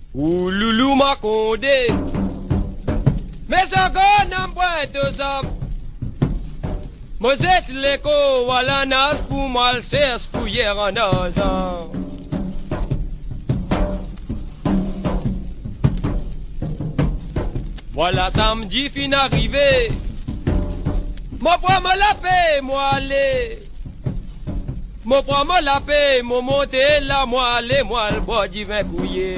Ou loulou ma condé. Mais encore n'en point tout ça. Mosette l'écho, voilà nas pour moi le cesse pour hier en osant. Voilà samedi fin arrivé. Moi prends la paix, moi aller. Moi prends la paix, moi monter là, moi aller, moi le bois du vin couillé.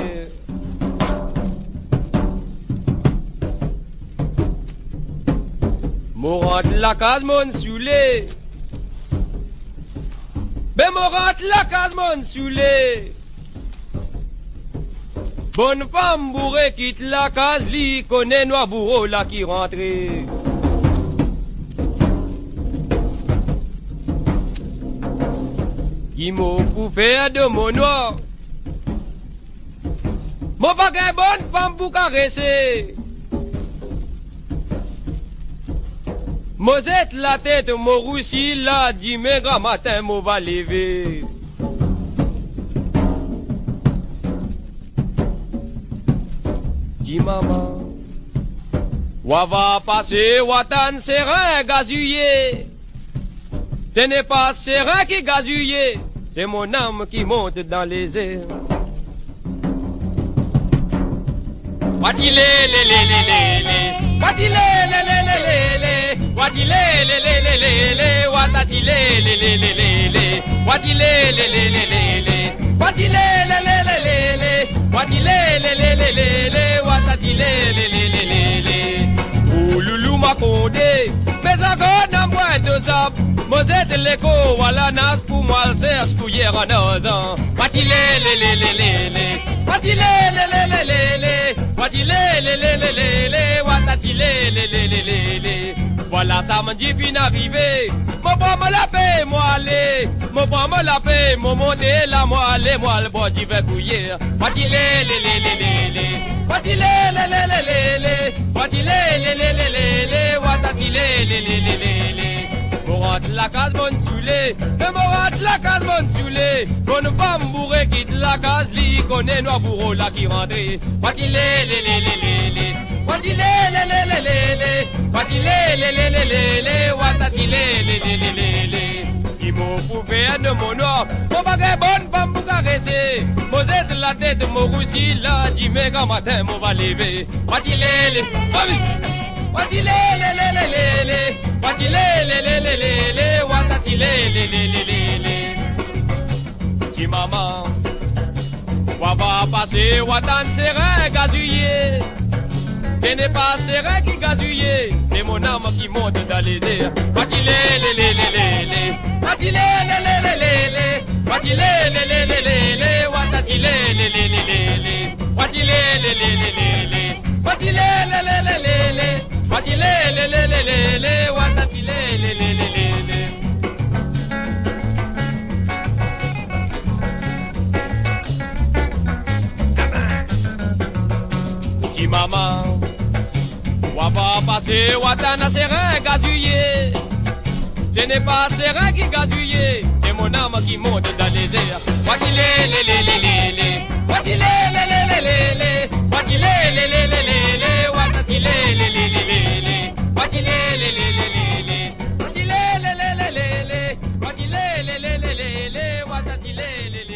Moi rentre la case mon soulé. Ben moi rentre la case mon soulé. Bonne femme bourrée quitte la case, li connaît noir bourreau là qui rentre. Qui m'a pour faire de mon noir. Mon pas qu'un bonne femme pour caresser. Mosette la tête, mon roussi là, dit mais grand matin, mon va lever. Dis maman, ou va passer, watan serein gazouillé. Ce n'est pas serein qui gazouillé, c'est mon âme qui monte dans les airs. Watile le le le le le, watile le le le le le, watile le le le le le, watatile le le le le le, watile le le le le le, watile le le le le le, watile le le le le le, watatile le le le le le. Ou loulou ma condé, mais encore n'en moins de ça. Mosette l'écho, voilà nas pour moi le cesse pour hier en osant. Watile le le le le le, watile le le le le le. Watile le le le le le, watatile le le le le le. Voilà samedi fin arrivé. Mon pas me la paix, moi aller. Mon pas me la paix, mon monter là, moi aller, moi le bois du vin couillé. Watile le le le le le, watile le le le le le, watile le le le le le, watatile le le le le le. Morate la case bonne soulée, morate la case bonne soulée. Bonne femme bourrée quitte la case, li connaît noir bourreau là qui rentre. Watile le le le le le, watile le le le le le, watile le le le le le, watatile le le le le le. Il m'a prouvé de mon noir, mon bagage bonne femme pour caresser. Mosette la tête, mon roussi là, dit mais grand matin, mon va lever. Watile le, watile le le le le le. Watile le le le le le, watatile le le le le le. Dis maman, wa va passer, watan serein gazouillé. Ce n'est pas serein qui gazouillé, c'est mon âme qui monte dans les airs. Watile le le le le le, watile le le le le le, watile le le le le le, watatile le le le le le, watile le le le le le, watile le le le le le, watile le le le le le, watatile le le le le le. Dis maman, wa va passer, watan serein gazouillé. Ce n'est pas serein qui gazouillé, c'est mon âme qui monte dans les airs. Watile le le le le le, watile le le le le le, watile le le le le le, watatile le le le le le, watile le le le le le, watile le le le le le, watile le le le le le, watatile le le.